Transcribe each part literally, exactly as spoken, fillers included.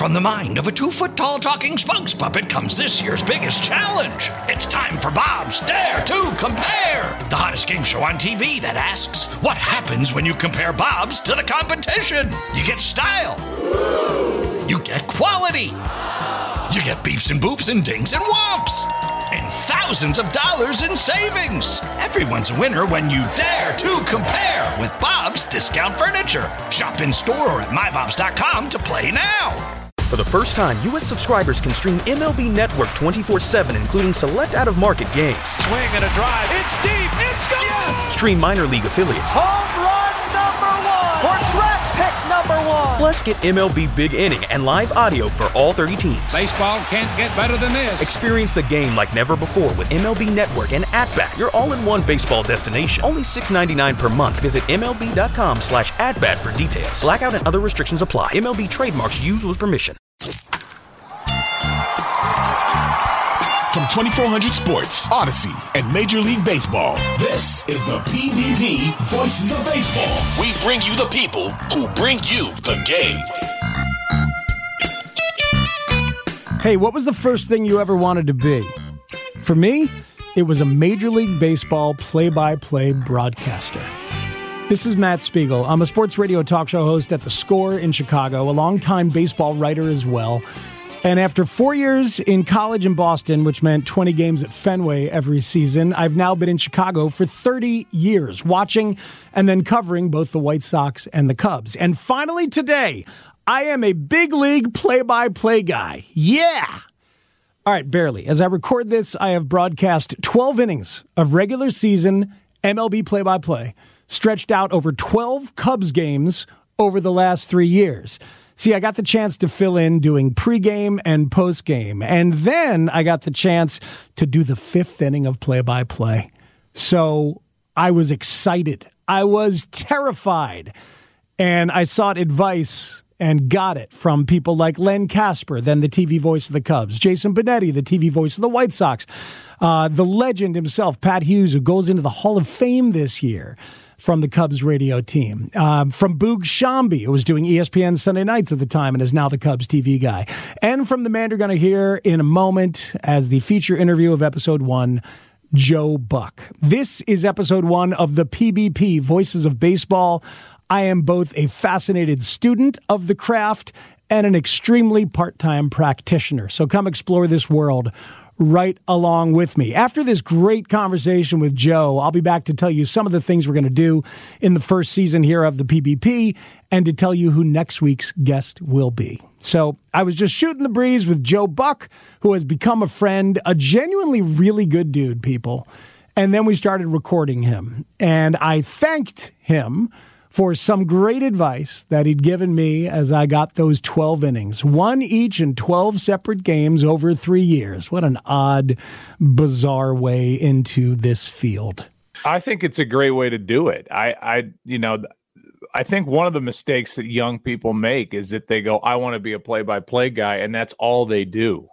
From the mind of a two-foot-tall talking spokes puppet comes this year's biggest challenge. It's time for Bob's Dare to Compare, the hottest game show on T V that asks, what happens when you compare Bobs to the competition? You get style. You get quality. You get beeps and boops and dings and whomps. And thousands of dollars in savings. Everyone's a winner when you dare to compare with Bob's Discount Furniture. Shop in store or at my bobs dot com to play now. For the first time, U S subscribers can stream M L B Network twenty-four seven, including select out-of-market games. Swing and a drive. It's deep. It's gone. Yes! Stream minor league affiliates. Home run number one. Or draft pick number one. Plus, get M L B Big Inning and live audio for all thirty teams. Baseball can't get better than this. Experience the game like never before with M L B Network and At-Bat, your all-in-one baseball destination. Only six dollars and ninety-nine cents per month. Visit M L B dot com slash at-bat for details. Blackout and other restrictions apply. M L B trademarks used with permission. From twenty-four hundred Sports, Odyssey, and Major League Baseball, this is the P B P Voices of Baseball. We bring you the people who bring you the game. Hey, what was the first thing you ever wanted to be? For me, it was a Major League Baseball play-by-play broadcaster. This is Matt Spiegel. I'm a sports radio talk show host at The Score in Chicago, a longtime baseball writer as well. And after four years in college in Boston, which meant twenty games at Fenway every season, I've now been in Chicago for thirty years, watching and then covering both the White Sox and the Cubs. And finally today, I am a big league play-by-play guy. Yeah! All right, barely. As I record this, I have broadcast twelve innings of regular season M L B play-by-play, stretched out over twelve Cubs games over the last three years. See, I got the chance to fill in doing pregame and postgame, and then I got the chance to do the fifth inning of play-by-play. So I was excited. I was terrified. And I sought advice and got it from people like Len Casper, then the T V voice of the Cubs, Jason Benetti, the T V voice of the White Sox, uh, the legend himself, Pat Hughes, who goes into the Hall of Fame this year from the Cubs radio team, um, from Boog Sciambi, who was doing E S P N Sunday nights at the time and is now the Cubs T V guy, and from the man you're going to hear in a moment as the feature interview of episode one, Joe Buck. This is episode one of the P B P, Voices of Baseball. I am both a fascinated student of the craft and an extremely part-time practitioner. So come explore this world right along with me. After this great conversation with Joe, I'll be back to tell you some of the things we're going to do in the first season here of the P B P and to tell you who next week's guest will be. So I was just shooting the breeze with Joe Buck, who has become a friend, a genuinely really good dude, people. And then we started recording him. And I thanked him for some great advice that he'd given me as I got those twelve innings, one each in twelve separate games over three years. What an odd, bizarre way into this field. I think it's a great way to do it. I, I, you know, I think one of the mistakes that young people make is that they go, I want to be a play-by-play guy, and that's all they do.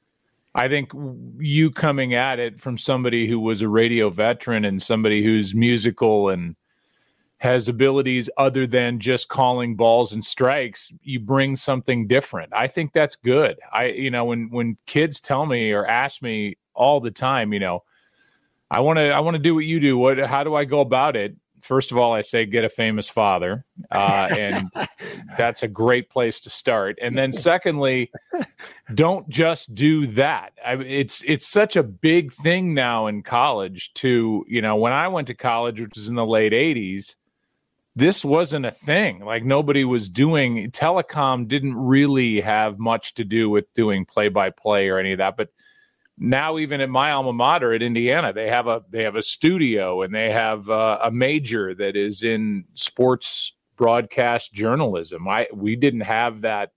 I think you coming at it from somebody who was a radio veteran and somebody who's musical and has abilities other than just calling balls and strikes, you bring something different. I think that's good. I, you know, when, when kids tell me or ask me all the time, you know, I want to, I want to do what you do. What, how do I go about it? First of all, I say, get a famous father. Uh, and that's a great place to start. And then secondly, don't just do that. I, it's, it's such a big thing now in college to, you know, when I went to college, which was in the late eighties, this wasn't a thing. Like nobody was doing, telecom didn't really have much to do with doing play-by-play or any of that. But now even at my alma mater at Indiana, they have a, they have a studio and they have a, a major that is in sports broadcast journalism. I, we didn't have that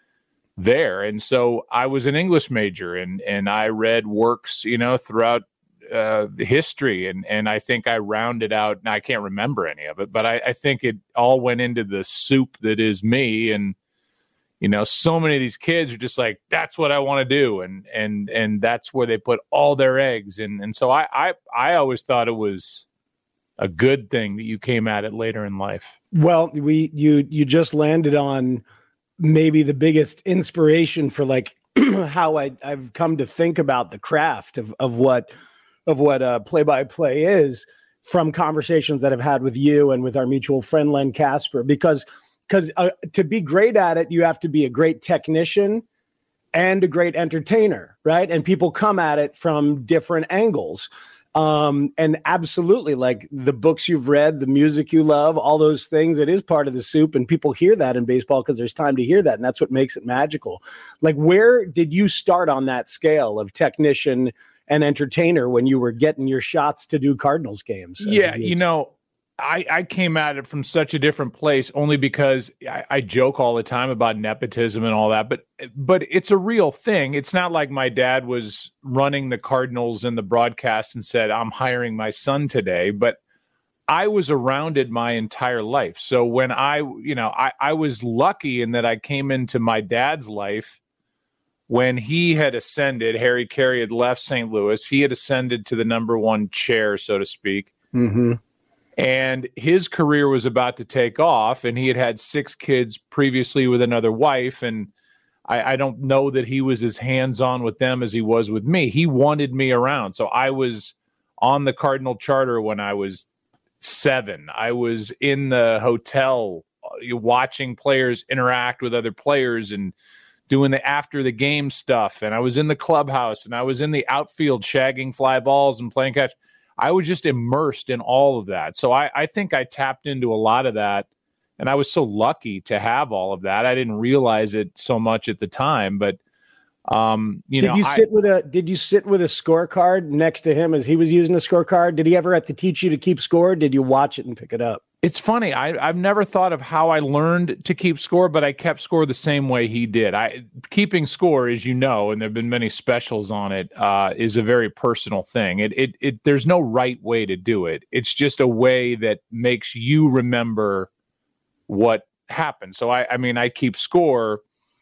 there. And so I was an English major and, and I read works, you know, throughout uh history and and I think I rounded out, and I can't remember any of it, but I, I think it all went into the soup that is me. And you know, so many of these kids are just like, that's what I want to do, and and and that's where they put all their eggs. And and so I I I always thought it was a good thing that you came at it later in life. Well, we you you just landed on maybe the biggest inspiration for like how I, I've come to think about the craft of, of what of what uh, play-by-play is from conversations that I've had with you and with our mutual friend Len Casper. Because because uh, to be great at it, you have to be a great technician and a great entertainer, right? And people come at it from different angles. Um, and absolutely, like the books you've read, the music you love, all those things, it is part of the soup. And people hear that in baseball because there's time to hear that. And that's what makes it magical. Like, where did you start on that scale of technician and entertainer when you were getting your shots to do Cardinals games? Yeah, you know, I, I came at it from such a different place only because I, I joke all the time about nepotism and all that, but but it's a real thing. It's not like my dad was running the Cardinals in the broadcast and said, I'm hiring my son today, but I was around it my entire life. So when I, you know, I, I was lucky in that I came into my dad's life when he had ascended. Harry Carey had left Saint Louis. He had ascended to the number one chair, so to speak. Mm-hmm. And his career was about to take off, and he had had six kids previously with another wife. And I, I don't know that he was as hands-on with them as he was with me. He wanted me around. So I was on the Cardinal charter when I was seven. I was in the hotel watching players interact with other players and doing the after the game stuff. And I was in the clubhouse, and I was in the outfield shagging fly balls and playing catch. I was just immersed in all of that. So I, I think I tapped into a lot of that, and I was so lucky to have all of that. I didn't realize it so much at the time, but um, you did know, you I, sit with a did you sit with a scorecard next to him as he was using a scorecard? Did he ever have to teach you to keep score? Did you watch it and pick it up? It's funny. I, I've never thought of how I learned to keep score, but I kept score the same way he did. I keeping score, as you know, and there have been many specials on it, uh, is a very personal thing. It, it, it, there's no right way to do it. It's just a way that makes you remember what happened. So I, I mean, I keep score.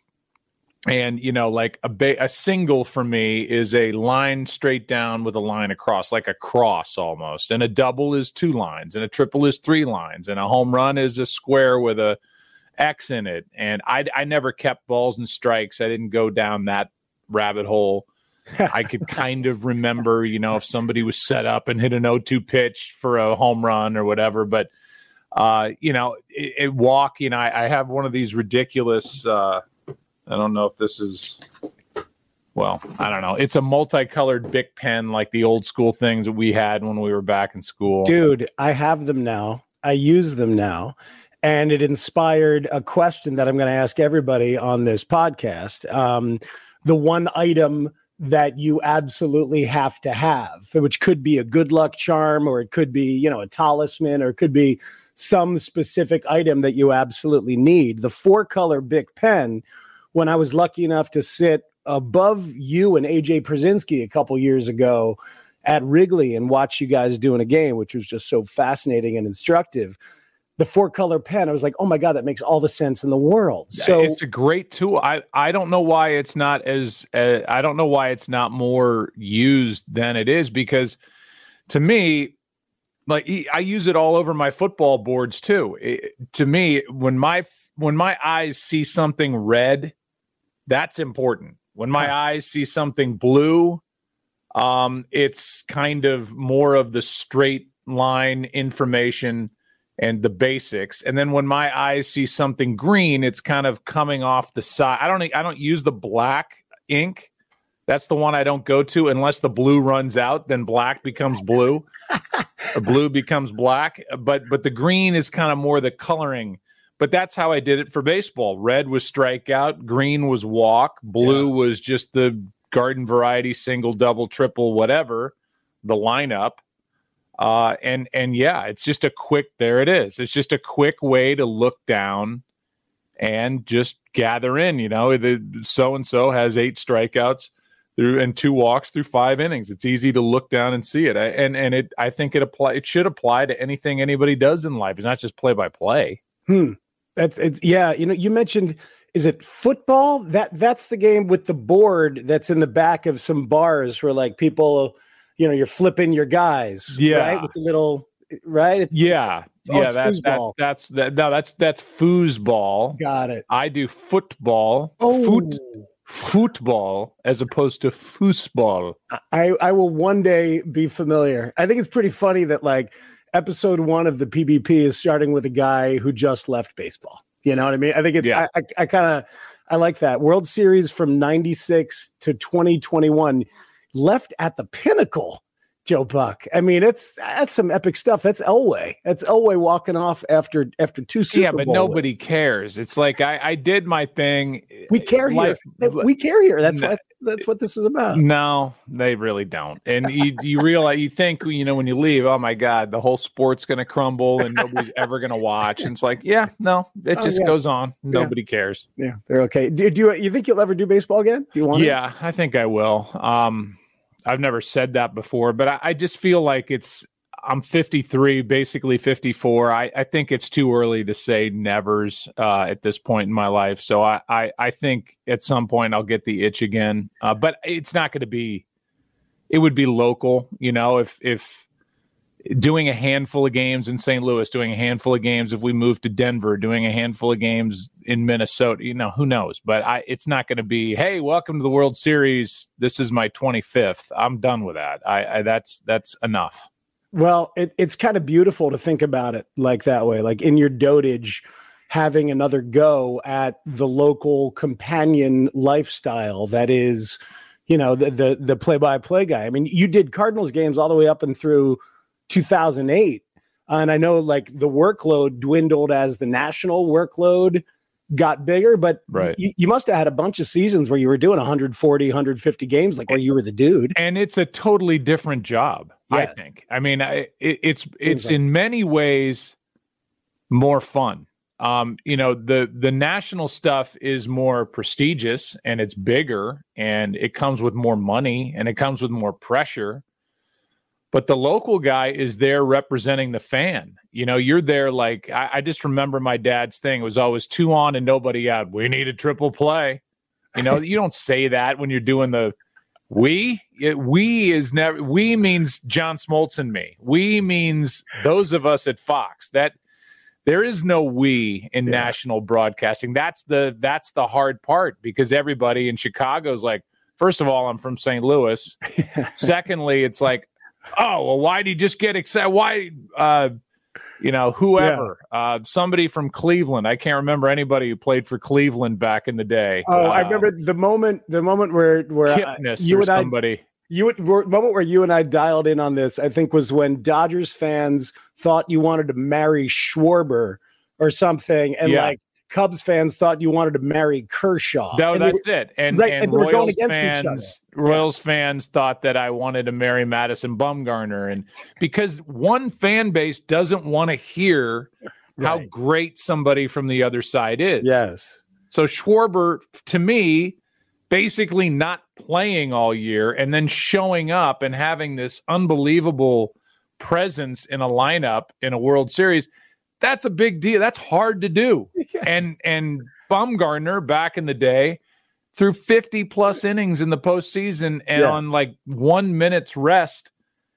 And, you know, like a ba- a single for me is a line straight down with a line across, like a cross almost. And a double is two lines, and a triple is three lines, and a home run is a square with a X in it. And I, I never kept balls and strikes. I didn't go down that rabbit hole. I could kind of remember, you know, if somebody was set up and hit an oh two pitch for a home run or whatever. But, uh, you know, it, it walk, you know, I, I have one of these ridiculous uh, – I don't know if this is, well, I don't know. It's a multicolored Bic pen, like the old school things that we had when we were back in school. Dude, I have them now. I use them now. And it inspired a question that I'm going to ask everybody on this podcast. Um, the one item that you absolutely have to have, which could be a good luck charm, or it could be, you know, a talisman, or it could be some specific item that you absolutely need. The four color Bic pen, when I was lucky enough to sit above you and A J Przinsky a couple years ago at Wrigley and watch you guys doing a game, which was just so fascinating and instructive. The four color pen, I was like, oh my God, that makes all the sense in the world. So it's a great tool. I, I don't know why it's not as, uh, I don't know why it's not more used than it is, because to me, like I use it all over my football boards too. It, to me, when my, when my eyes see something red, that's important. When my eyes see something blue, um, it's kind of more of the straight line information and the basics. And then when my eyes see something green, it's kind of coming off the side. I don't I don't use the black ink. That's the one I don't go to unless the blue runs out, then black becomes blue. Or blue becomes black. But but the green is kind of more the coloring. But that's how I did it for baseball. Red was strikeout, green was walk, blue yeah. was just the garden variety, single, double, triple, whatever, the lineup. Uh, and, and yeah, it's just a quick, there it is. It's just a quick way to look down and just gather in, you know, the so-and-so has eight strikeouts through and two walks through five innings. It's easy to look down and see it. I, and, and it, I think it apply, it should apply to anything anybody does in life. It's not just play by play. Hmm. That's it's yeah. You know, you mentioned, is it football? That that's the game with the board that's in the back of some bars where like people, you know, you're flipping your guys. Yeah. Right. With the little, right. It's, yeah. It's, Oh, yeah, it's that's that's foosball. that's that, no, that's that's foosball. Got it. I do football. Oh. Foot, football as opposed to foosball. I, I will one day be familiar. I think it's pretty funny that like episode one of the P B P is starting with a guy who just left baseball. You know what I mean? I think it's, Yeah. I, I, I kind of, I like that. World Series from ninety-six to twenty twenty-one, left at the pinnacle, Joe Buck. I mean, it's, that's some epic stuff. That's Elway. That's Elway walking off after, after two Super Yeah, but Bowl nobody wins. cares. It's like I, I did my thing. We care Life- here. We care here. That's No. what, that's what this is about. No, they really don't. And you, you realize, you think, you know, when you leave, oh my God, the whole sport's going to crumble and nobody's ever going to watch. And it's like, yeah, no, it Oh, just yeah. goes on. Nobody cares. Yeah, they're okay. Do, do you, you think you'll ever do baseball again? Do you want to? Yeah, I think I will. Um, I've never said that before, but I, I just feel like it's, I'm fifty-three, basically fifty-four. I, I think it's too early to say nevers uh, at this point in my life. So I, I, I think at some point I'll get the itch again. Uh, but it's not going to be, it would be local, you know, if, if doing a handful of games in Saint Louis, doing a handful of games, if we move to Denver, doing a handful of games in Minnesota, you know, who knows? But I, it's not going to be, hey, welcome to the World Series. This is my twenty-fifth. I'm done with that. I, I that's, that's enough. Well, it, it's kind of beautiful to think about it like that way, like in your dotage, having another go at the local companion lifestyle that is, you know, the the the play-by-play guy. I mean, you did Cardinals games all the way up and through two thousand eight, and I know like the workload dwindled as the national workload got bigger, but Right. you, you must have had a bunch of seasons where you were doing one forty, one fifty games, like where you were the dude. And it's a totally different job, I Yes. think. I mean, I, it, it's it's like- in many ways more fun. Um, you know, the the national stuff is more prestigious and it's bigger and it comes with more money and it comes with more pressure. But the local guy is there representing the fan. You know, you're there like, I, I just remember my dad's thing. It was always two on and nobody out. We need a triple play. You know, you don't say that when you're doing the we. It, we is never, we means John Smoltz and me. We means those of us at Fox. That there is no we in Yeah. national broadcasting. That's the, that's the hard part because everybody in Chicago is like, first of all, I'm from Saint Louis. Secondly, it's like, oh, well, why did you just get excited? Why, uh, you know, whoever, uh, somebody from Cleveland. I can't remember anybody who played for Cleveland back in the day. Oh, I Uh, remember the moment, the moment where where I- Kipnis you or and I, somebody. you would- the moment where you and I dialed in on this, I think was when Dodgers fans thought you wanted to marry Schwarber or something, and Yeah. like Cubs fans thought you wanted to marry Kershaw. No, And they that's it. And, right, and, and they were going Royals against each fans, Royals fans thought that I wanted to marry Madison Bumgarner, and because one fan base doesn't want to hear how Right. great somebody from the other side is. Yes. So Schwarber, to me, basically not playing all year and then showing up and having this unbelievable presence in a lineup in a World Series, that's a big deal. That's hard to do. Yes. And and Bumgarner back in the day threw fifty plus innings in the postseason and Yeah. on like one minute's rest,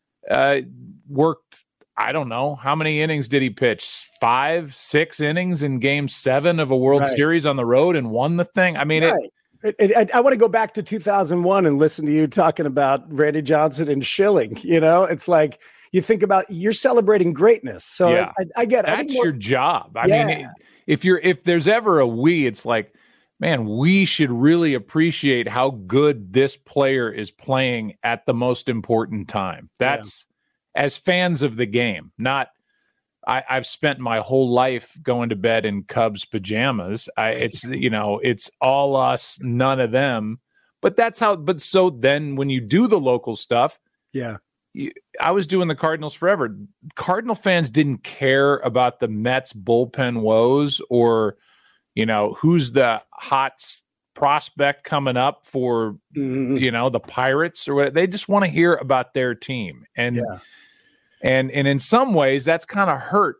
uh, worked. I don't know how many innings did he pitch? Five, six innings in Game Seven of a World Right. Series on the road and won the thing. I mean, it, Right. It- it- I, I want to go back to two thousand one and listen to you talking about Randy Johnson and Schilling. You know, it's like you think about you're celebrating greatness. So Yeah. I, I get it. I think that's more- your job. I Yeah. mean, if you're if there's ever a we, it's like, man, we should really appreciate how good this player is playing at the most important time. That's as fans of the game, not. I, I've spent my whole life going to bed in Cubs pajamas. I, it's you know, it's all us, none of them. But that's how. But so then, when you do the local stuff, yeah. I was doing the Cardinals forever. Cardinal fans didn't care about the Mets bullpen woes or, you know, who's the hot s- prospect coming up for, Mhm. you know, the Pirates or what. They just want to hear about their team. And, Yeah. and, and in some ways that's kind of hurt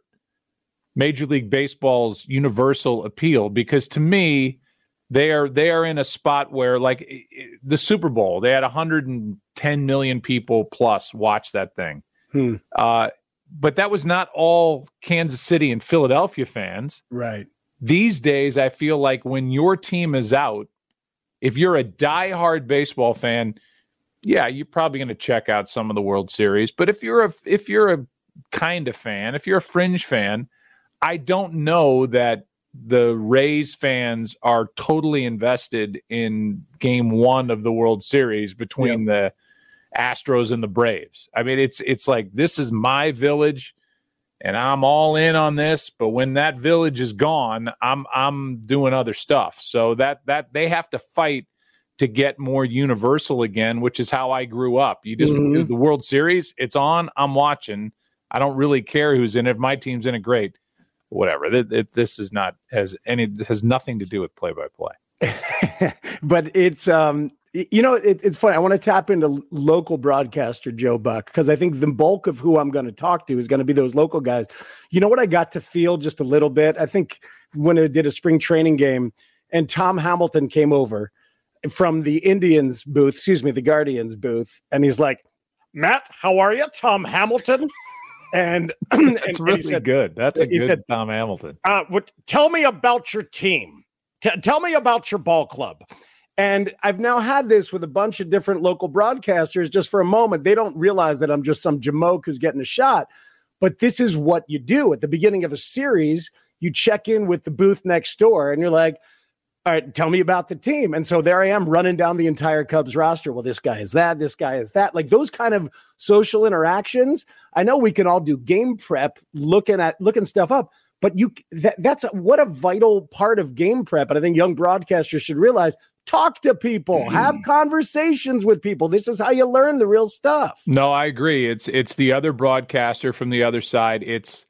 Major League Baseball's universal appeal because to me, they are they are in a spot where, like i- i- the Super Bowl, they had one hundred ten million people plus watch that thing. Hmm. Uh, but that was not all Kansas City and Philadelphia fans. Right. These days, I feel like when your team is out, if you're a diehard baseball fan, yeah, you're probably going to check out some of the World Series. But if you're a if you're a kind of fan, if you're a fringe fan, I don't know that the Rays fans are totally invested in game one of the World Series between yep. the Astros and the Braves. I mean, it's it's like, this is my village and I'm all in on this, but when that village is gone, I'm I'm doing other stuff. So that that they have to fight to get more universal again, which is how I grew up. You just mm-hmm. the World Series, it's on, I'm watching. I don't really care who's in it. If my team's in it, great. Whatever. It, it, this is not has any. This has nothing to do with play-by-play. But it's um, you know, it, it's funny. I want to tap into local broadcaster Joe Buck because I think the bulk of who I'm going to talk to is going to be those local guys. You know what I got to feel just a little bit? I think when I did a spring training game and Tom Hamilton came over from the Indians booth, excuse me, the Guardians booth, and he's like, "Matt, how are you, Tom Hamilton?" And that's and, really and said, good. That's a good said, Tom Hamilton. Uh, what, tell me about your team. T- tell me about your ball club. And I've now had this with a bunch of different local broadcasters just for a moment. They don't realize that I'm just some jamoke who's getting a shot. But this is what you do. At the beginning of a series, you check in with the booth next door and you're like, all right, tell me about the team. And so there I am running down the entire Cubs roster. Well, this guy is that, this guy is that. Like those kind of social interactions. I know we can all do game prep, looking at looking stuff up, but you that, that's a, what a vital part of game prep. And I think young broadcasters should realize, talk to people, have conversations with people. This is how you learn the real stuff. No, I agree. It's it's the other broadcaster from the other side. It's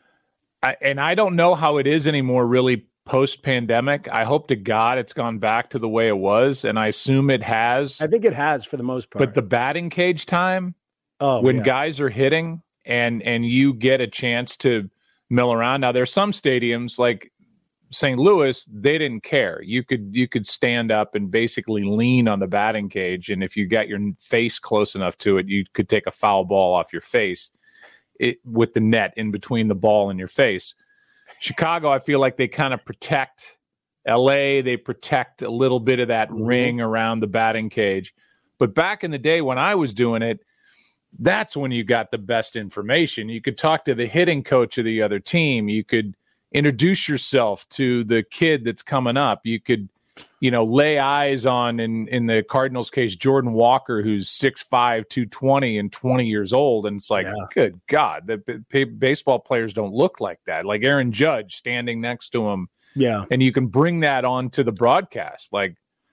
I, and I don't know how it is anymore, really. Post-pandemic, I hope to God it's gone back to the way it was, and I assume it has. I think it has for the most part. But the batting cage time, oh, when yeah. guys are hitting and and you get a chance to mill around. Now, there's some stadiums like Saint Louis, they didn't care. You could you could stand up and basically lean on the batting cage, and if you got your face close enough to it, you could take a foul ball off your face it, with the net in between the ball and your face. Chicago, I feel like they kind of protect L A. They protect a little bit of that mm-hmm. ring around the batting cage. But back in the day when I was doing it, that's when you got the best information. You could talk to the hitting coach of the other team. You could introduce yourself to the kid that's coming up. You could, you know, lay eyes on, in, in the Cardinals case, Jordan Walker, who's six five, two twenty and twenty years old. And it's like, yeah. good God, the b- b- baseball players don't look like that. Like Aaron Judge standing next to him. Yeah. And you can bring that on to the broadcast. Like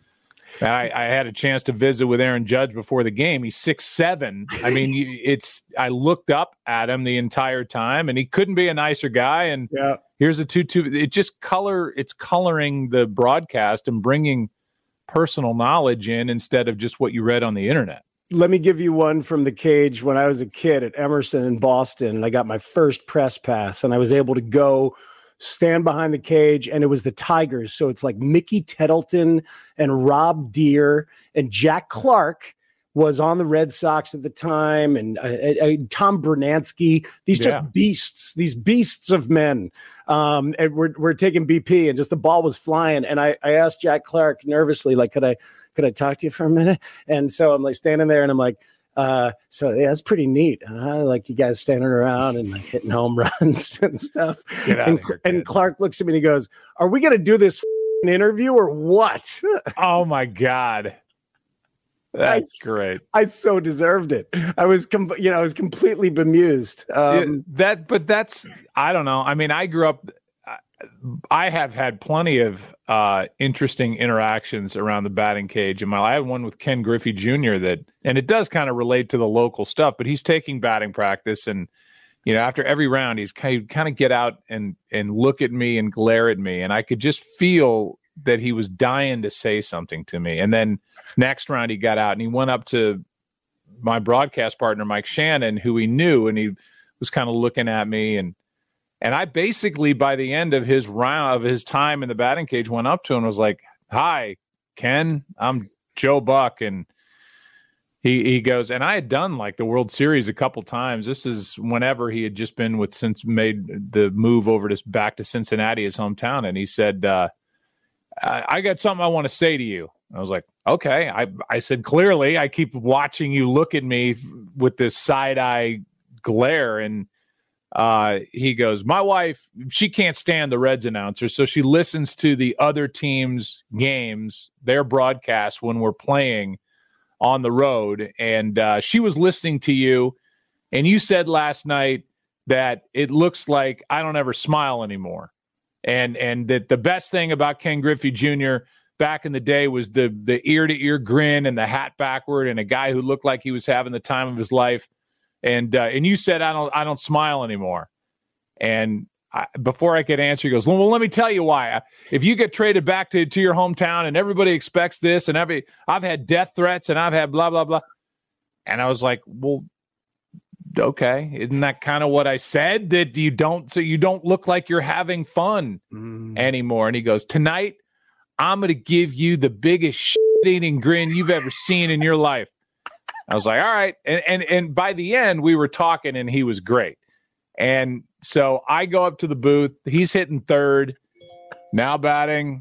I, I had a chance to visit with Aaron Judge before the game. He's six seven. I mean, it's, I looked up at him the entire time and he couldn't be a nicer guy. And yeah. Here's a two two. It just color. It's coloring the broadcast and bringing personal knowledge in instead of just what you read on the internet. Let me give you one from the cage. When I was a kid at Emerson in Boston, and I got my first press pass, and I was able to go stand behind the cage, and it was the Tigers. So it's like Mickey Tettleton and Rob Deere and Jack Clark was on the Red Sox at the time, and uh, uh, Tom Bernansky, these just yeah. beasts, these beasts of men. Um, and we're, we're taking B P, and just the ball was flying. And I, I asked Jack Clark nervously, like, could I, could I talk to you for a minute? And so I'm like standing there and I'm like, uh, so yeah, that's pretty neat. Huh? Like you guys standing around and like hitting home runs and stuff. And, here, and Clark looks at me and he goes, are we going to do this f- interview or what? Oh my God. That's I, great. I so deserved it. I was, com- you know, I was completely bemused. Um, yeah, that, but that's, I don't know. I mean, I grew up, I have had plenty of uh, interesting interactions around the batting cage. And I had one with Ken Griffey Junior that, and it does kind of relate to the local stuff, but he's taking batting practice. And, you know, after every round, he's kind of, kind of get out and, and look at me and glare at me. And I could just feel that he was dying to say something to me. And then next round he got out and he went up to my broadcast partner, Mike Shannon, who he knew, and he was kind of looking at me. And, and I basically, by the end of his round of his time in the batting cage, went up to him and was like, hi, Ken, I'm Joe Buck. And He he goes, and I had done like the World Series a couple times. This is whenever he had just been with since made the move over to back to Cincinnati, his hometown. And he said, uh, I, I got something I want to say to you. I was like, okay. I, I said, clearly, I keep watching you look at me with this side eye glare. And uh, he goes, my wife, she can't stand the Reds announcer. So she listens to the other team's games, their broadcasts when we're playing on the road. And uh, she was listening to you. And you said last night that it looks like I don't ever smile anymore. And, and that the best thing about Ken Griffey Junior back in the day was the the ear-to-ear grin and the hat backward and a guy who looked like he was having the time of his life. And uh, and you said, I don't I don't smile anymore. And I, before I could answer, he goes, well, let me tell you why. If you get traded back to, to your hometown and everybody expects this and every I've had death threats and I've had blah, blah, blah. And I was like, well, okay. Isn't that kind of what I said? That you don't so you don't look like you're having fun mm. anymore. And he goes, tonight, I'm going to give you the biggest shit-eating grin you've ever seen in your life. I was like, all right. And, and, and by the end, we were talking, and he was great. And so I go up to the booth. He's hitting third. Now batting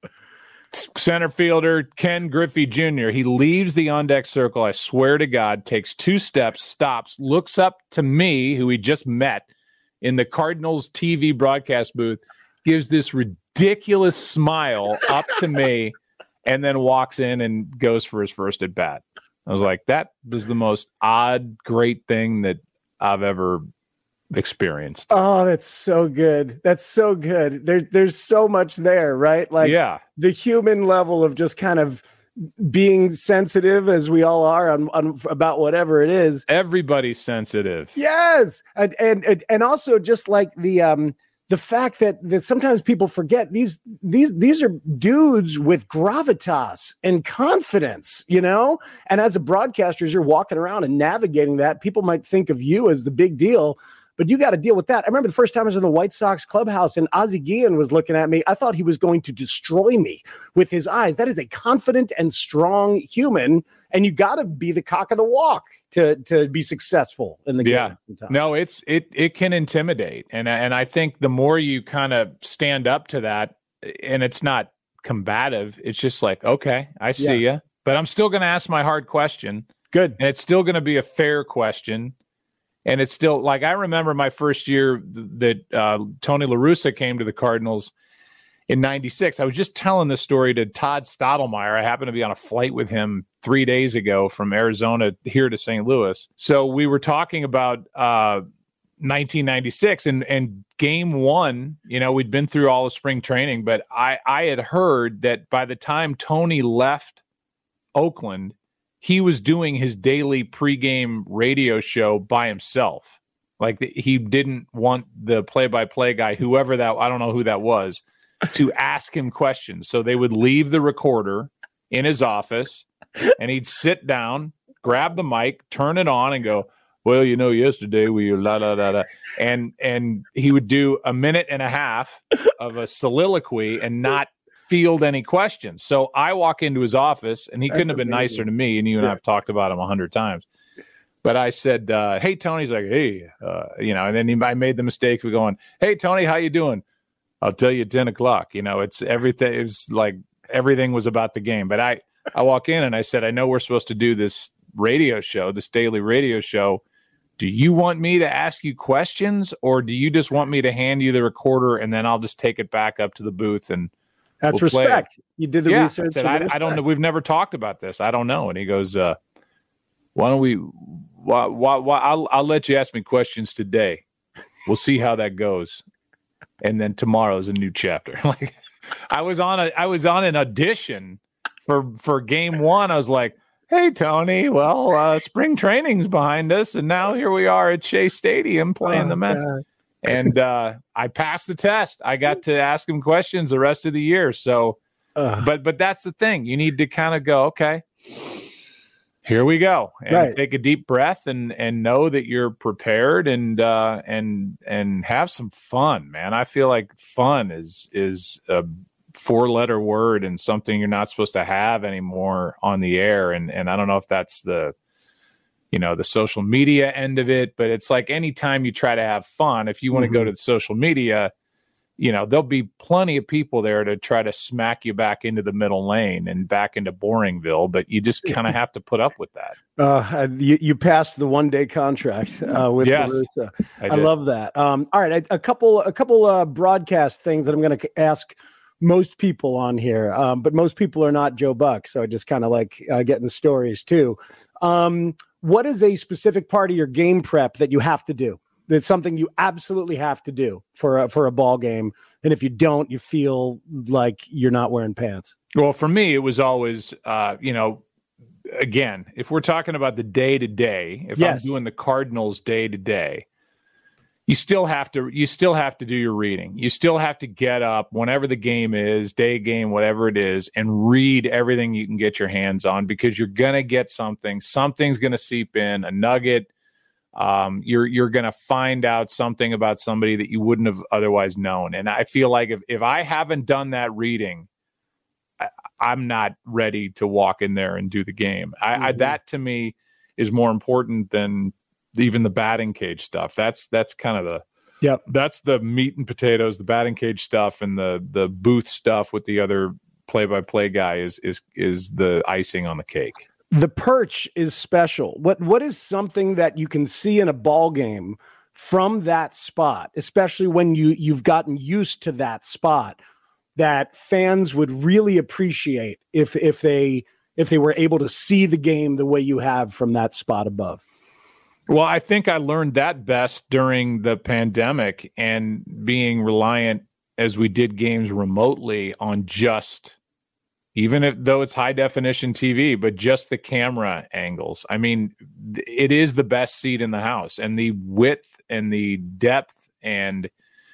center fielder Ken Griffey Junior He leaves the on-deck circle, I swear to God, takes two steps, stops, looks up to me, who he just met in the Cardinals T V broadcast booth, gives this ridiculous smile up to me, and then walks in and goes for his first at bat. I was like, that was the most odd, great thing that I've ever experienced. Oh, that's so good. That's so good. There's there's so much there, right? Like yeah. the human level of just kind of being sensitive, as we all are on, on about whatever it is. Everybody's sensitive. Yes. And and and also just like the um the fact that that sometimes people forget these these these are dudes with gravitas and confidence, you know? And as a broadcaster, as you're walking around and navigating that, people might think of you as the big deal, but you got to deal with that. I remember the first time I was in the White Sox clubhouse and Ozzie Guillen was looking at me. I thought he was going to destroy me with his eyes. That is a confident and strong human, and you got to be the cock of the walk to to be successful in the yeah. game. Sometimes. No, it's it it can intimidate, and and I think the more you kind of stand up to that, and it's not combative, it's just like, okay, I see yeah. you, but I'm still going to ask my hard question. Good, and it's still going to be a fair question. And it's still like, I remember my first year that uh, Tony La Russa came to the Cardinals in ninety-six. I was just telling this story to Todd Stottlemyre. I happened to be on a flight with him three days ago from Arizona here to Saint Louis. So we were talking about uh, nineteen ninety-six and, and game one, you know, we'd been through all of spring training, but I, I had heard that by the time Tony left Oakland, he was doing his daily pregame radio show by himself. Like he didn't want the play-by-play guy, whoever that, I don't know who that was, to ask him questions. So they would leave the recorder in his office and he'd sit down, grab the mic, turn it on and go, well, you know, yesterday we were la, la, la, la. And, and he would do a minute and a half of a soliloquy and not field any questions. So I walk into his office and he couldn't That's have been amazing. nicer to me. And you and yeah. I have talked about him a hundred times, but I said, uh, hey, Tony's like, hey, uh, you know, and then he, I made the mistake of going, hey, Tony, how you doing? I'll tell you at ten o'clock, you know, it's everything. It was like, everything was about the game. But I, I walk in and I said, I know we're supposed to do this radio show, this daily radio show. Do you want me to ask you questions or do you just want me to hand you the recorder and then I'll just take it back up to the booth and That's we'll respect. You did the yeah, research. I, I, I don't know. We've never talked about this. I don't know. And he goes, uh, why don't we, why, why, why, I'll, I'll let you ask me questions today. We'll see how that goes. And then tomorrow's a new chapter. Like I was on a, I was on an audition for, for game one. I was like, hey, Tony, well, uh, spring training's behind us. And now here we are at Shea Stadium playing oh, the Mets. God. And uh, I passed the test. I got to ask him questions the rest of the year. So, uh, but but that's the thing. You need to kind of go, okay, here we go, and right. take a deep breath and and know that you're prepared and uh, and and have some fun, man. I feel like fun is is a four letter word and something you're not supposed to have anymore on the air. And and I don't know if that's the you know, the social media end of it. But it's like anytime you try to have fun, if you want to mm-hmm. go to the social media, you know, there'll be plenty of people there to try to smack you back into the middle lane and back into Boringville, but you just kind of have to put up with that. Uh, you, you passed the one day contract uh, with yes, Larissa. I, I love that. Um, all right. A, a couple, a couple uh, broadcast things that I'm going to ask most people on here, um, but most people are not Joe Buck. So I just kind of like uh, getting the stories too. Um, what is a specific part of your game prep that you have to do? It's something you absolutely have to do for a, for a ball game. And if you don't, you feel like you're not wearing pants. Well, for me, it was always, uh, you know, again, if we're talking about the day to day, if yes. I'm doing the Cardinals day to day, you still have to, you still have to do your reading. You still have to get up whenever the game is, day game, whatever it is, and read everything you can get your hands on, because you're going to get something, something's going to seep in, a nugget. Um, you're you're going to find out something about somebody that you wouldn't have otherwise known. And I feel like if, if I haven't done that reading, I, I'm not ready to walk in there and do the game. I, mm-hmm. I, that to me is more important than even the batting cage stuff. That's that's kind of the yep. That's the meat and potatoes, the batting cage stuff, and the the booth stuff with the other play-by-play guy is is is the icing on the cake. The perch is special. What what is something that you can see in a ball game from that spot, especially when you you've gotten used to that spot, that fans would really appreciate if if they if they were able to see the game the way you have from that spot above? Well, I think I learned that best during the pandemic and being reliant as we did games remotely on just, even if though it's high definition T V, but just the camera angles. I mean, it is the best seat in the house, and the width and the depth and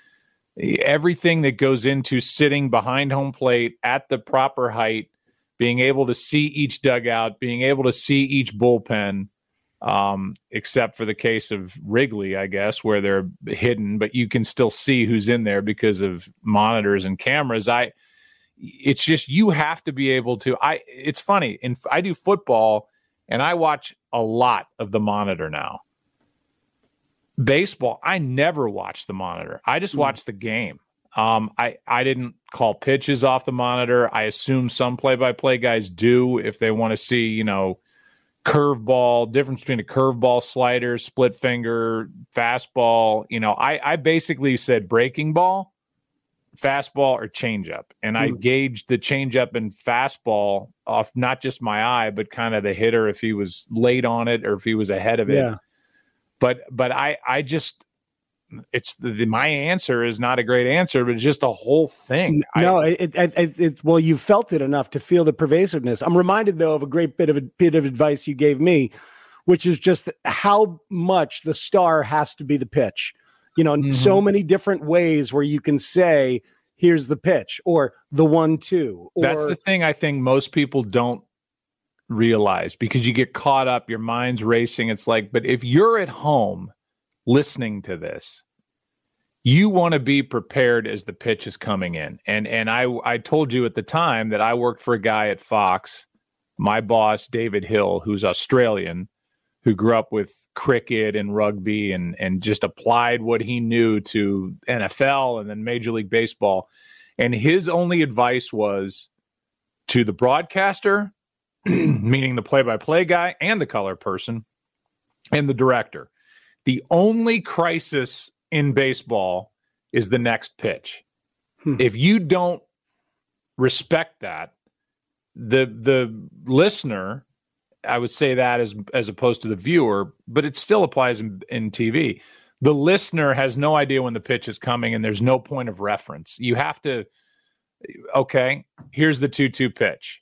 everything that goes into sitting behind home plate at the proper height, being able to see each dugout, being able to see each bullpen, um, except for the case of Wrigley, I guess, where they're hidden, but you can still see who's in there because of monitors and cameras. I, It's just, you have to be able to, I, it's funny. And I do football and I watch a lot of the monitor now. Baseball, I never watch the monitor. I just watch the game. Um, I, I didn't call pitches off the monitor. I assume some play-by-play guys do if they want to see, you know, curveball, difference between a curveball, slider, split finger, fastball. You know, I, I basically said breaking ball, fastball, or changeup. And I mm. gauged the changeup and fastball off not just my eye, but kind of the hitter, if he was late on it or if he was ahead of it. Yeah. But but I, I just, it's the, my answer is not a great answer, but it's just the whole thing. No, I, it, it, it, it, well, you felt it enough to feel the pervasiveness. I'm reminded, though, of a great bit of a bit of advice you gave me, which is just how much the star has to be the pitch. You know, mm-hmm. so many different ways where you can say, here's the pitch or the one, two. Or, That's the thing I think most people don't realize, because you get caught up, your mind's racing. It's like, but if you're at home listening to this, you want to be prepared as the pitch is coming in. And and I I told you at the time that I worked for a guy at Fox, my boss, David Hill, who's Australian, who grew up with cricket and rugby and and just applied what he knew to N F L and then Major League Baseball. And his only advice was to the broadcaster, meaning the play-by-play guy and the color person and the director, the only crisis in baseball is the next pitch. Hmm. If you don't respect that, the the listener, I would say that as as opposed to the viewer, but it still applies in, in T V. The listener has no idea when the pitch is coming, and there's no point of reference. You have to, okay, here's the two two pitch.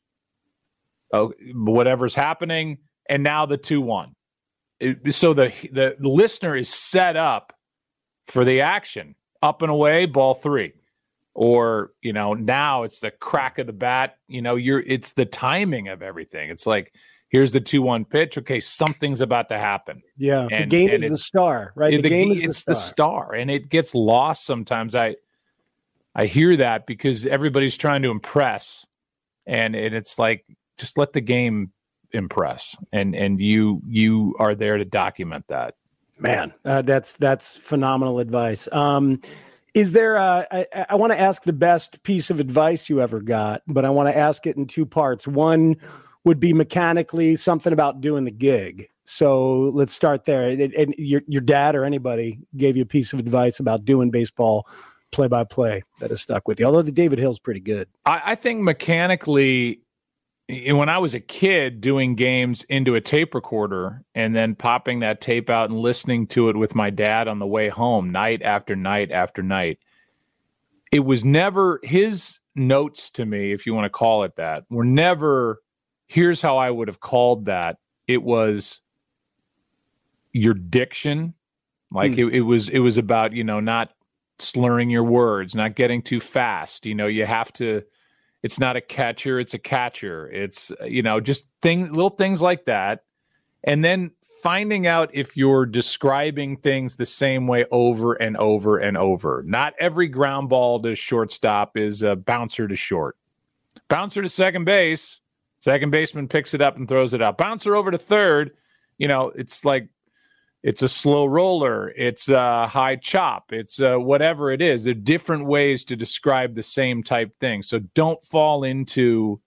Oh, whatever's happening, and now the two one. So the, the the listener is set up for the action. Up and away, ball three. Or, you know, now it's the crack of the bat. You know, you're it's the timing of everything. It's like, here's the two one pitch. Okay, something's about to happen. Yeah, and, the game is the star, right? The, the game is it's the star. the star, and it gets lost sometimes. I I hear that because everybody's trying to impress, and, and it's like, just let the game impress, and and you you are there to document that. Man, uh, that's that's phenomenal advice. Um, is there? A, I, I want to ask the best piece of advice you ever got, but I want to ask it in two parts. One would be mechanically something about doing the gig. So let's start there. And, and your your dad or anybody gave you a piece of advice about doing baseball play by play that has stuck with you. Although the David Hill's pretty good. I, I think mechanically, when I was a kid doing games into a tape recorder and then popping that tape out and listening to it with my dad on the way home night after night after night, it was never his notes to me, if you want to call it that, were never, here's how I would have called that. It was your diction. Like hmm. it, it was, it was about, you know, not slurring your words, not getting too fast. You know, you have to, it's not a catcher, it's a catcher. It's, you know, just thing, little things like that. And then finding out if you're describing things the same way over and over and over. Not every ground ball to shortstop is a bouncer to short. Bouncer to second base, second baseman picks it up and throws it out. Bouncer over to third, you know, it's like, it's a slow roller, it's a high chop, it's uh, whatever it is. There are different ways to describe the same type thing. So don't fall into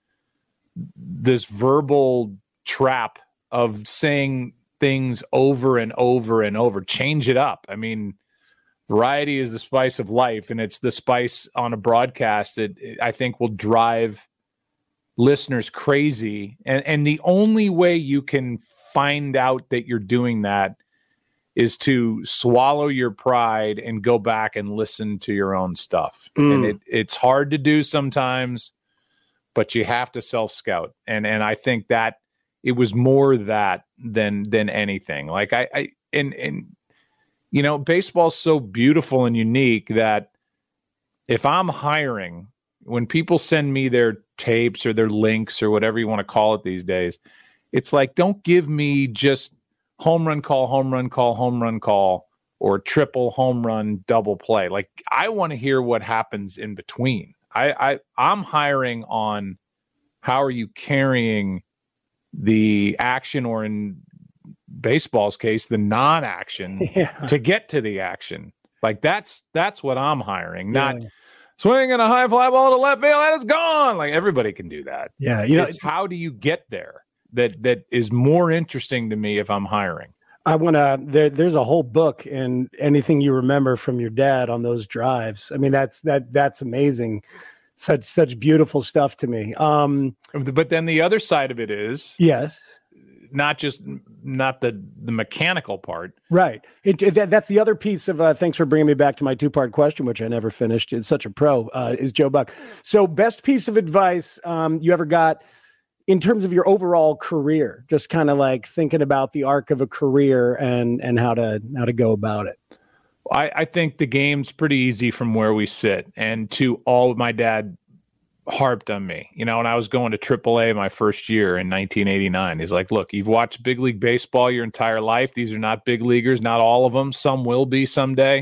this verbal trap of saying things over and over and over. Change it up. I mean, variety is the spice of life, and it's the spice on a broadcast that I think will drive listeners crazy. And, and the only way you can find out that you're doing that is to swallow your pride and go back and listen to your own stuff. Mm. And it, it's hard to do sometimes, but you have to self-scout. And and I think that it was more that than than anything. Like I, I and and you know, baseball's so beautiful and unique that if I'm hiring, when people send me their tapes or their links or whatever you want to call it these days, it's like, don't give me just home run call, home run call, home run call, or triple home run double play. Like, I want to hear what happens in between. I, I I'm hiring on how are you carrying the action, or in baseball's case, the non-action yeah. to get to the action. Like that's that's what I'm hiring, not yeah. swinging a high fly ball to left field and it's gone. Like everybody can do that. Yeah, you know, it's how do you get there that that is more interesting to me if I'm hiring. I want to, there, there's a whole book and anything you remember from your dad on those drives. I mean, that's, that, that's amazing. Such, such beautiful stuff to me. Um, but then the other side of it is, yes, not just, not the, the mechanical part. Right. It, it, that, that's the other piece of, uh, thanks for bringing me back to my two part question, which I never finished. It's such a pro, uh, is Joe Buck. So best piece of advice, um, you ever got in terms of your overall career, just kind of like thinking about the arc of a career and, and how to, how to go about it. I, I think the game's pretty easy from where we sit. And to all my dad harped on me, you know, when I was going to triple A my first year in nineteen eighty-nine, he's like, look, you've watched big league baseball your entire life. These are not big leaguers, not all of them. Some will be someday.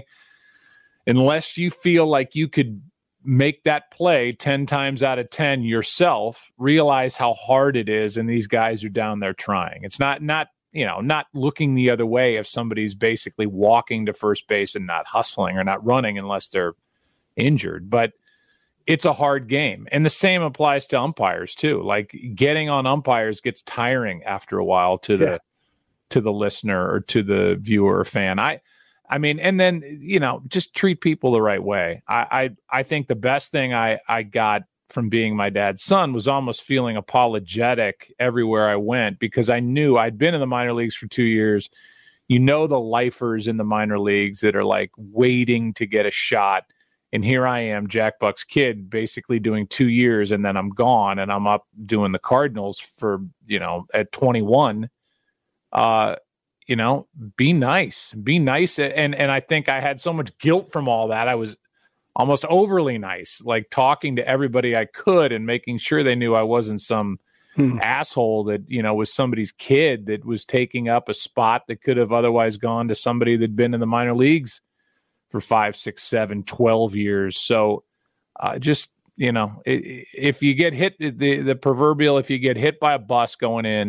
Unless you feel like you could make that play ten times out of ten yourself, realize how hard it is. And these guys are down there trying. It's not, not, you know, not looking the other way if somebody's basically walking to first base and not hustling or not running unless they're injured, but it's a hard game. And the same applies to umpires too. Like getting on umpires gets tiring after a while to the, yeah. to the listener or to the viewer or fan. I, I mean, and then, you know, just treat people the right way. I, I, I think the best thing I, I got from being my dad's son was almost feeling apologetic everywhere I went, because I knew I'd been in the minor leagues for two years. You know, the lifers in the minor leagues that are like waiting to get a shot. And here I am, Jack Buck's kid, basically doing two years and then I'm gone and I'm up doing the Cardinals for, you know, at twenty-one. Uh, you know, be nice, be nice. And, and I think I had so much guilt from all that. I was almost overly nice, like talking to everybody I could and making sure they knew I wasn't some hmm. asshole that, you know, was somebody's kid that was taking up a spot that could have otherwise gone to somebody that'd been in the minor leagues for five, six, seven, twelve years. So uh, just, you know, if you get hit, the, the proverbial, if you get hit by a bus going in,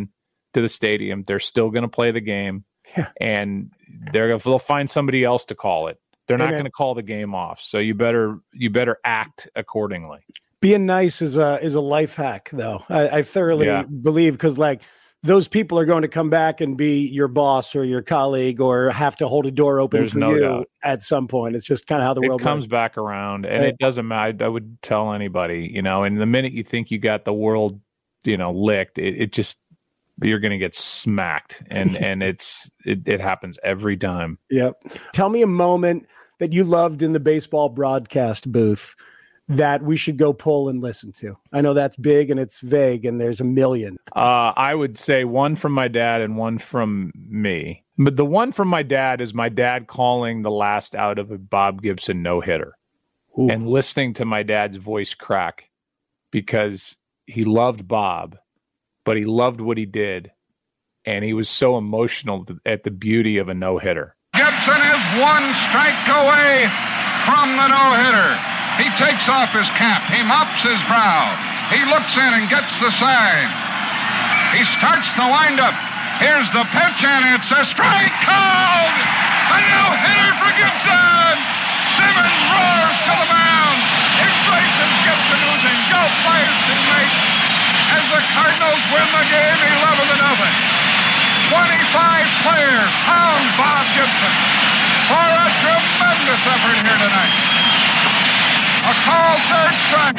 to the stadium. They're still going to play the game, yeah. and they're they'll find somebody else to call it. They're not going to call the game off. So you better you better act accordingly. Being nice is a is a life hack, though. I, I thoroughly Yeah. believe, because like those people are going to come back and be your boss or your colleague or have to hold a door open There's for no you doubt. at some point. It's just kind of how the It world comes works. back around, and Yeah. it doesn't matter. I would tell anybody, you know, and the minute you think you got the world, you know, licked, it, it just you're going to get smacked, and and it's it, it happens every time. Yep. Tell me a moment that you loved in the baseball broadcast booth that we should go pull and listen to. I know that's big and it's vague, and there's a million. Uh, I would say one from my dad and one from me. But the one from my dad is my dad calling the last out of a Bob Gibson no-hitter Ooh. and listening to my dad's voice crack because he loved Bob, but he loved what he did, and he was so emotional at the beauty of a no-hitter. Gibson is one strike away from the no-hitter. He takes off his cap. He mops his brow. He looks in and gets the sign. He starts the windup. Here's the pitch, and it's a strike called. A no-hitter for Gibson. Simmons roars to the mound. Embraces Gibson, who's in golf by his teammates, as the Cardinals win the game eleven to nothing. twenty-five players pound Bob Gibson for a tremendous effort here tonight. A call third strike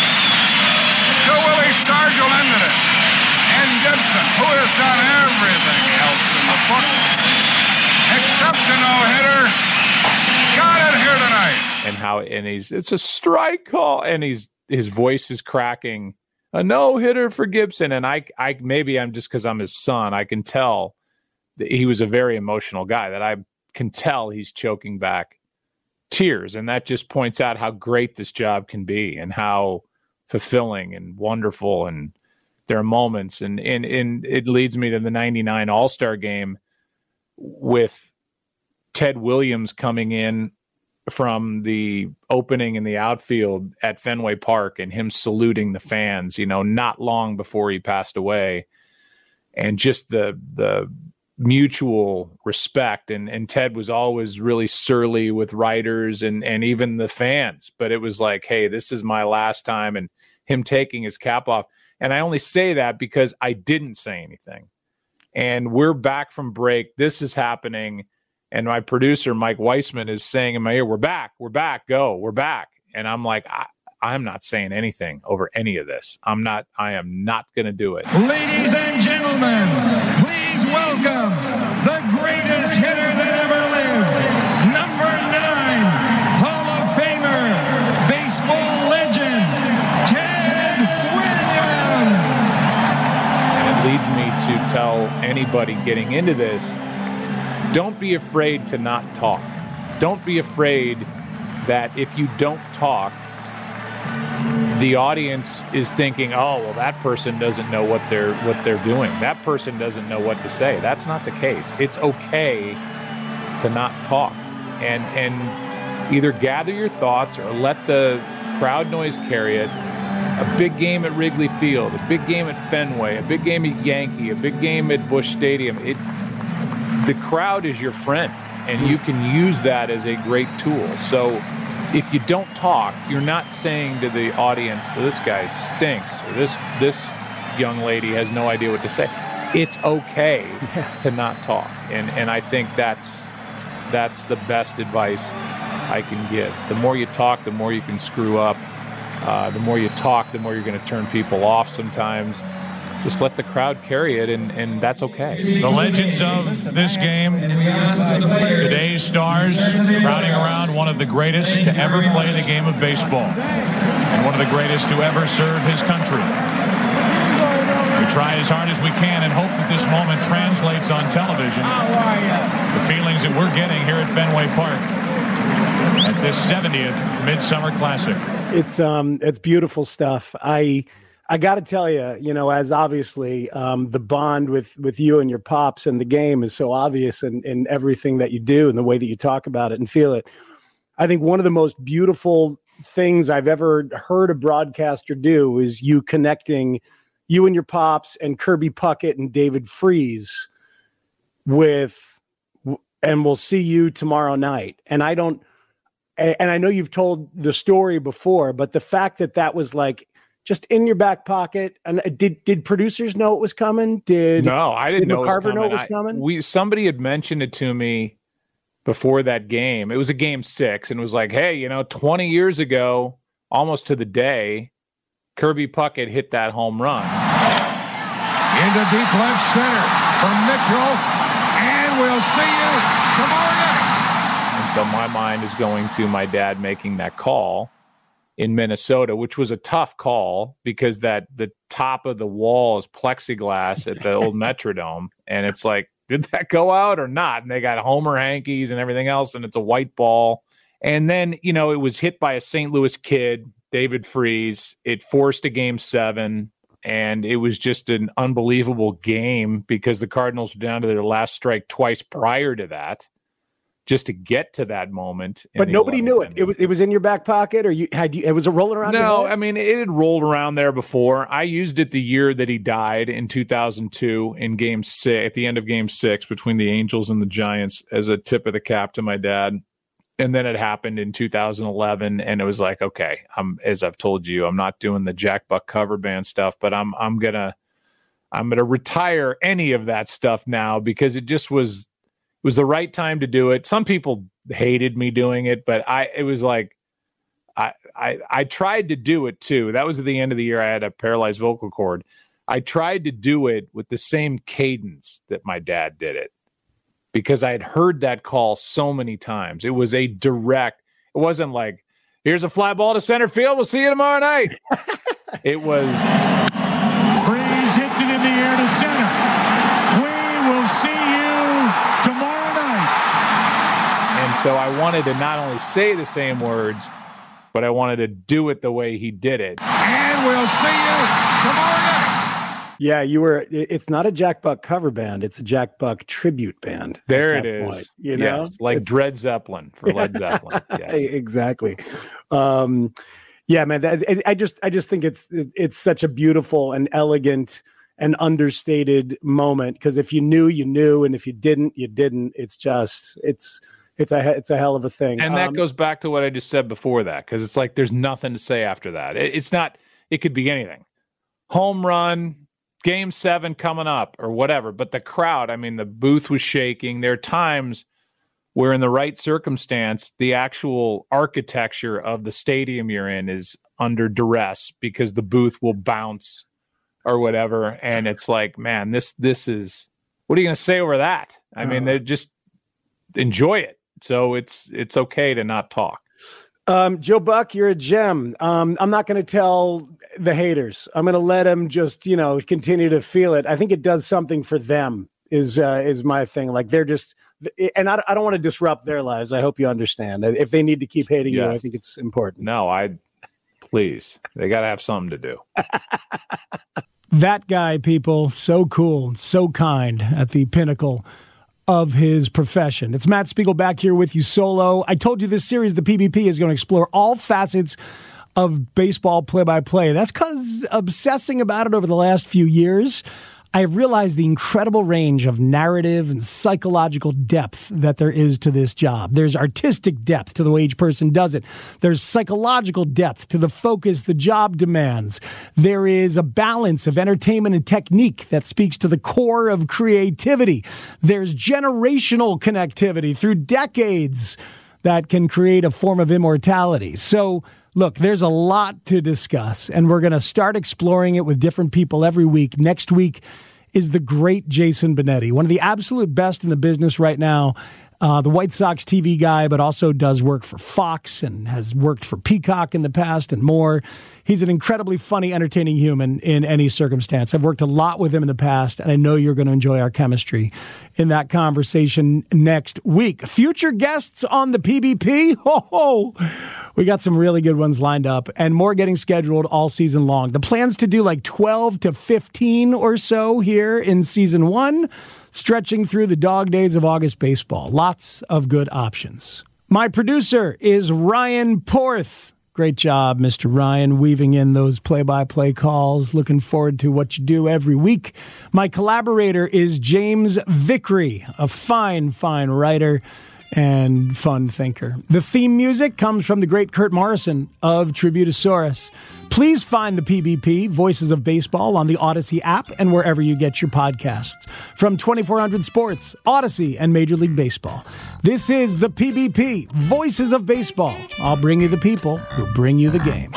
to Willie Stargell ended it. And Gibson, who has done everything else in the book except a no-hitter, got it here tonight. And how and he's it's a strike call, and he's his voice is cracking. A no-hitter for Gibson, and I I maybe I'm just because I'm his son, I can tell that he was a very emotional guy, that I can tell he's choking back tears, and that just points out how great this job can be and how fulfilling and wonderful, and there are moments, and and, and it leads me to the ninety-nine All-Star game with Ted Williams coming in from the opening in the outfield at Fenway Park and him saluting the fans, you know, not long before he passed away, and just the the mutual respect. And and Ted was always really surly with writers and and even the fans, but it was like, hey, this is my last time, and him taking his cap off. And I only say that because I didn't say anything. And we're back from break. This is happening. And my producer, Mike Weissman, is saying in my ear, we're back, we're back, go, we're back. And I'm like, I, I'm not saying anything over any of this. I'm not, I am not going to do it. Ladies and gentlemen, please welcome the greatest hitter that ever lived, number nine, Hall of Famer, baseball legend, Ted Williams. And it leads me to tell anybody getting into this, don't be afraid to not talk. Don't be afraid that if you don't talk, the audience is thinking, oh, well, that person doesn't know what they're what they're doing. That person doesn't know what to say. That's not the case. It's okay to not talk. And and either gather your thoughts or let the crowd noise carry it. A big game at Wrigley Field, a big game at Fenway, a big game at Yankee, a big game at Busch Stadium. It The crowd is your friend, and you can use that as a great tool. So if you don't talk, you're not saying to the audience, this guy stinks, or this this young lady has no idea what to say. It's okay yeah. to not talk. And and I think that's that's the best advice I can give. The more you talk, the more you can screw up. Uh, the more you talk, the more you're going to turn people off sometimes. Just let the crowd carry it, and, and that's okay. The legends of this game, today's stars, crowding around one of the greatest to ever play the game of baseball, and one of the greatest to ever serve his country. We try as hard as we can and hope that this moment translates on television. The feelings that we're getting here at Fenway Park at this seventieth Midsummer Classic. It's um, it's beautiful stuff. I. I got to tell you, you know, as obviously um, the bond with with you and your pops and the game is so obvious in, in everything that you do and the way that you talk about it and feel it. I think one of the most beautiful things I've ever heard a broadcaster do is you connecting you and your pops and Kirby Puckett and David Freese with, and we'll see you tomorrow night. And I don't, and I know you've told the story before, but the fact that that was like just in your back pocket, and did did producers know it was coming? Did no, I didn't did know McCarver it was know it was I, coming. We somebody had mentioned it to me before that game. It was a game six, and it was like, hey, you know, twenty years ago, almost to the day, Kirby Puckett hit that home run into deep left center from Mitchell, and we'll see you tomorrow night. And so my mind is going to my dad making that call in Minnesota, which was a tough call because that the top of the wall is plexiglass at the old Metrodome. And it's like, did that go out or not? And they got Homer hankies and everything else, and it's a white ball. And then, you know, it was hit by a Saint Louis kid, David Freese. It forced a game seven, and it was just an unbelievable game because the Cardinals were down to their last strike twice prior to that, just to get to that moment. But nobody knew it. It was it was in your back pocket, or you had you, it was a rolling around. No, your head? I mean, it had rolled around there before. I used it the year that he died in two thousand two in game six, at the end of game six between the Angels and the Giants, as a tip of the cap to my dad. And then it happened in two thousand eleven, and it was like, okay, I'm, as I've told you, I'm not doing the Jack Buck cover band stuff, but I'm I'm gonna I'm gonna retire any of that stuff now because it just was it was the right time to do it. Some people hated me doing it, but I it was like I I I tried to do it too. That was at the end of the year. I had a paralyzed vocal cord. I tried to do it with the same cadence that my dad did it, because I had heard that call so many times. It was a direct, it wasn't like, here's a fly ball to center field, we'll see you tomorrow night. It was, Freese hits it in the air to center. We will see you tomorrow night. And so I wanted to not only say the same words, but I wanted to do it the way he did it. And we'll see you tomorrow night. Yeah, you were. It's not a Jack Buck cover band; it's a Jack Buck tribute band. There it is. Point, you know, yes, like it's, Dred Zeppelin for Led Zeppelin. Yes. Exactly. Um, yeah, man. That, I just, I just think it's, it's such a beautiful and elegant and understated moment. Because if you knew, you knew, and if you didn't, you didn't. It's just, it's, it's a, it's a hell of a thing. And that um, goes back to what I just said before that, because it's like there's nothing to say after that. It, it's not. It could be anything. Home run. Game seven coming up or whatever, but the crowd, I mean, the booth was shaking. There are times where in the right circumstance, the actual architecture of the stadium you're in is under duress because the booth will bounce or whatever. And it's like, man, this, this is, what are you going to say over that? I mean, they just enjoy it. So it's, it's okay to not talk. Um, Joe Buck, you're a gem. Um, I'm not going to tell the haters. I'm going to let them just, you know, continue to feel it. I think it does something for them is, uh, is my thing. Like they're just, and I, I don't want to disrupt their lives. I hope you understand. If they need to keep hating yes. you, I think it's important. No, I, please, they got to have something to do. That guy, people, so cool, so kind at the pinnacle of his profession. It's Matt Spiegel back here with you solo. I told you this series, the P B P, is going to explore all facets of baseball play-by-play. That's because obsessing about it over the last few years, I've realized the incredible range of narrative and psychological depth that there is to this job. There's artistic depth to the way each person does it. There's psychological depth to the focus the job demands. There is a balance of entertainment and technique that speaks to the core of creativity. There's generational connectivity through decades that can create a form of immortality. So, look, there's a lot to discuss, and we're going to start exploring it with different people every week. Next week is the great Jason Benetti, one of the absolute best in the business right now. Uh, the White Sox T V guy, but also does work for Fox and has worked for Peacock in the past and more. He's an incredibly funny, entertaining human in any circumstance. I've worked a lot with him in the past, and I know you're going to enjoy our chemistry in that conversation next week. Future guests on the P B P, ho ho! We got some really good ones lined up, and more getting scheduled all season long. The plan's to do like twelve to fifteen or so here in season one, stretching through the dog days of August baseball. Lots of good options. My producer is Ryan Porth. Great job, Mister Ryan, weaving in those play-by-play calls. Looking forward to what you do every week. My collaborator is James Vickery, a fine, fine writer and fun thinker. The theme music comes from the great Kurt Morrison of Tributosaurus. Please find the P B P, Voices of Baseball, on the Odyssey app and wherever you get your podcasts. From twenty-four hundred Sports, Odyssey, and Major League Baseball, this is the P B P, Voices of Baseball. I'll bring you the people who bring you the game.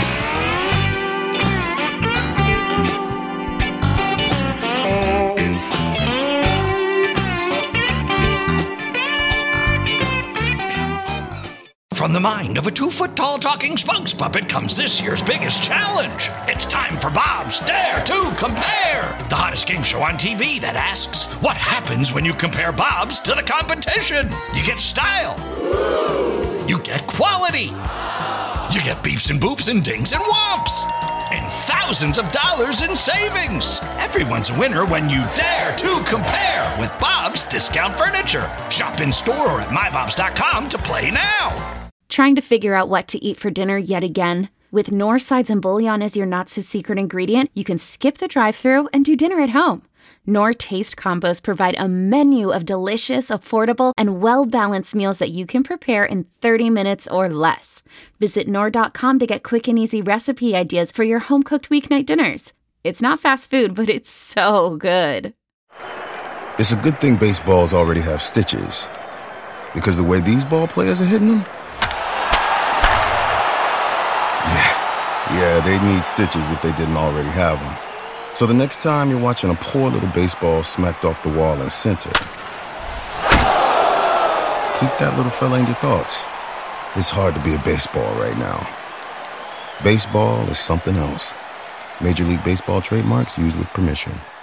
From the mind of a two-foot-tall talking spokes puppet comes this year's biggest challenge. It's time for Bob's Dare to Compare, the hottest game show on T V that asks, what happens when you compare Bob's to the competition? You get style. You get quality. You get beeps and boops and dings and whomps. And thousands of dollars in savings. Everyone's a winner when you dare to compare with Bob's Discount Furniture. Shop in store or at my bobs dot com to play now. Trying to figure out what to eat for dinner yet again? With Knorr sides and bouillon as your not-so-secret ingredient, you can skip the drive-thru and do dinner at home. Knorr Taste Combos provide a menu of delicious, affordable, and well-balanced meals that you can prepare in thirty minutes or less. Visit Knorr dot com to get quick and easy recipe ideas for your home-cooked weeknight dinners. It's not fast food, but it's so good. It's a good thing baseballs already have stitches, because the way these ball players are hitting them, Yeah, yeah, they need stitches if they didn't already have them. So the next time you're watching a poor little baseball smacked off the wall in center, keep that little fella in your thoughts. It's hard to be a baseball right now. Baseball is something else. Major League Baseball trademarks used with permission.